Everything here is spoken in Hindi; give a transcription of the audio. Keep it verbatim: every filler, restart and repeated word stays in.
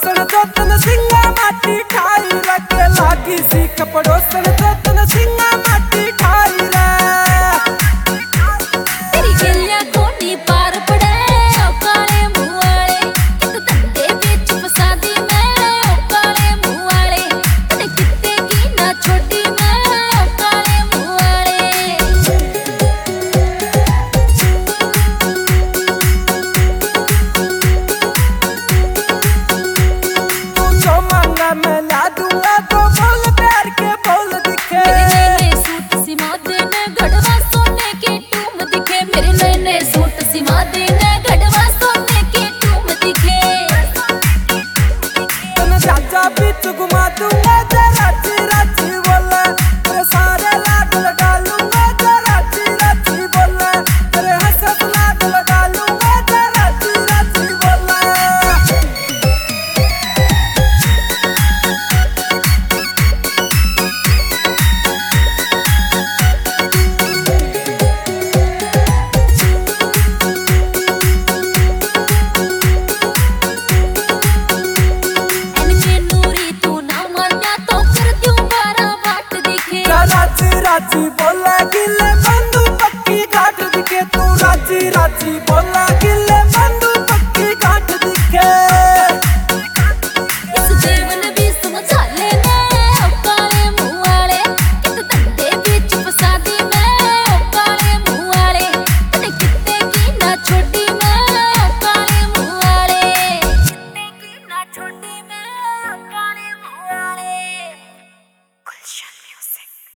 पड़ोसन तो तन सिंगा माटी ठाई रखे लागी सीख पड़ोसन तो तन सिंगा माटी ठाई रे तेरी गलियां कोनी पार पड़े ओ काले मुंह वाले एक धंधे बिच फसा दी मैं ओ काले मुंह वाले ते किते की ना छोड़ी मैं ओ काले मुंह वाले तू जो मांगा मैं ला दूंगा तो बोल प्यार के बोल दिखे मेरे नए सूट सिमा देने गढ़वा सोने के टूम दिखे मेरे नए नए सूट सिमा देने गढ़वा सोने के टूम दिखे तन चाचा बीच घुमा दूंगा जरा राची बोले तेरे सारे लाड लगा लूंगा जरा राची बोले तेरे हंसत लाड लगा लूंगा जरा राची बोले इनके नूरी तू ना मान्या तो कर दूं बारह बाट दिखे राची राची बोल